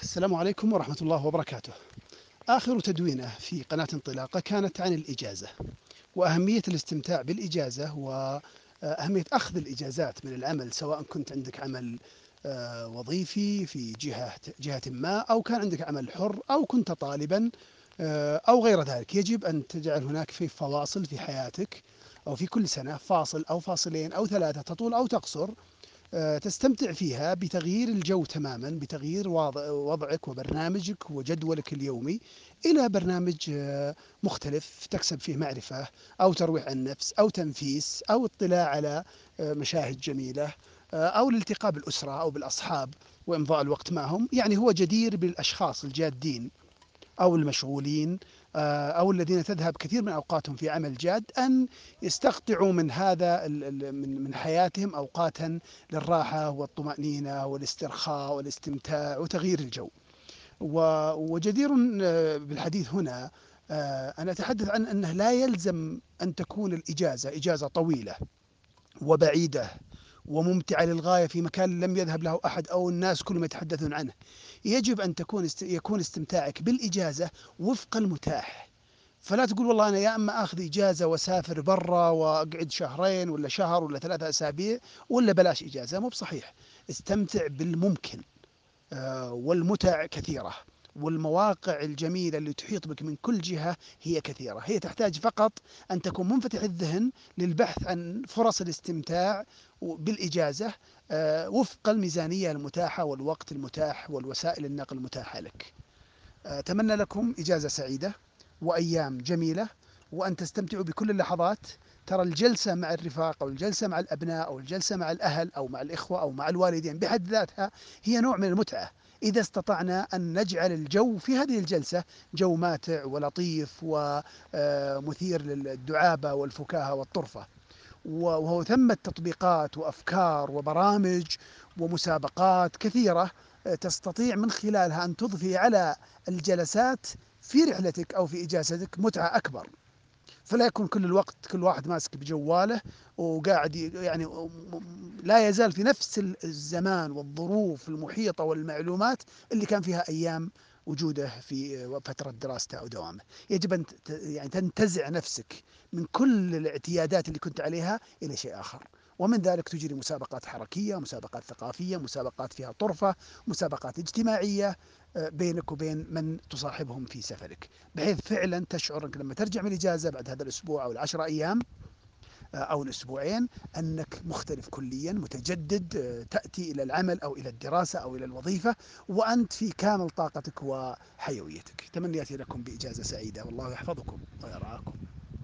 السلام عليكم ورحمة الله وبركاته. آخر تدوينة في قناة انطلاقة كانت عن الإجازة وأهمية الاستمتاع بالإجازة وأهمية أخذ الإجازات من العمل، سواء كنت عندك عمل وظيفي في جهة ما، أو كان عندك عمل حر، أو كنت طالبا أو غير ذلك. يجب أن تجعل هناك في فواصل في حياتك، أو في كل سنة فاصل أو فاصلين أو ثلاثة، تطول أو تقصر، تستمتع فيها بتغيير الجو تماما، بتغيير وضعك وبرنامجك وجدولك اليومي إلى برنامج مختلف، تكسب فيه معرفة أو ترويح عن النفس أو تنفيس أو اطلاع على مشاهد جميلة، أو الالتقاء بالأسرة أو بالأصحاب وإمضاء الوقت معهم. يعني هو جدير بالأشخاص الجادين أو المشغولين، أو الذين تذهب كثير من أوقاتهم في عمل جاد، أن يستقطعوا من هذا من حياتهم أوقاتا للراحة والطمأنينة والاسترخاء والاستمتاع وتغيير الجو. وجدير بالحديث هنا أن أتحدث عن أنه لا يلزم أن تكون الإجازة إجازة طويلة وبعيدة وممتعة للغاية في مكان لم يذهب له أحد أو الناس كلهم يتحدثون عنه. يجب أن يكون استمتاعك بالإجازة وفق المتاح. فلا تقول والله أنا يا أما آخذ إجازة وأسافر برا وأقعد شهرين ولا شهر ولا 3 أسابيع، ولا بلاش إجازة. مو بصحيح. استمتع بالممكن. والمتع كثيرة، والمواقع الجميلة اللي تحيط بك من كل جهة هي كثيرة. هي تحتاج فقط أن تكون منفتح الذهن للبحث عن فرص الاستمتاع بالإجازة وفق الميزانية المتاحة والوقت المتاح والوسائل النقل المتاحة لك. أتمنى لكم إجازة سعيدة وأيام جميلة، وأن تستمتعوا بكل اللحظات. ترى الجلسة مع الرفاق أو الجلسة مع الأبناء أو الجلسة مع الأهل أو مع الإخوة أو مع الوالدين بحد ذاتها هي نوع من المتعة، إذا استطعنا أن نجعل الجو في هذه الجلسة جو ماتع ولطيف ومثير للدعابة والفكاهة والطرفة. وهو ثمة تطبيقات وأفكار وبرامج ومسابقات كثيرة تستطيع من خلالها أن تضفي على الجلسات في رحلتك أو في إجازتك متعة أكبر. فلا يكون كل الوقت كل واحد ماسك بجواله وقاعد يعني لا يزال في نفس الزمان والظروف المحيطة والمعلومات اللي كان فيها أيام وجوده في فترة دراسته أو دوامه. يجب أن يعني تنتزع نفسك من كل الاعتيادات اللي كنت عليها إلى شيء آخر. ومن ذلك تجري مسابقات حركية، مسابقات ثقافية، مسابقات فيها طرفة، مسابقات اجتماعية بينك وبين من تصاحبهم في سفرك، بحيث فعلا تشعر أنك لما ترجع من الإجازة بعد هذا الأسبوع أو ال10 أيام أو الأسبوعين أنك مختلف كليا، متجدد، تأتي إلى العمل أو إلى الدراسة أو إلى الوظيفة وأنت في كامل طاقتك وحيويتك. تمنياتي لكم بإجازة سعيدة، والله يحفظكم ويرعاكم.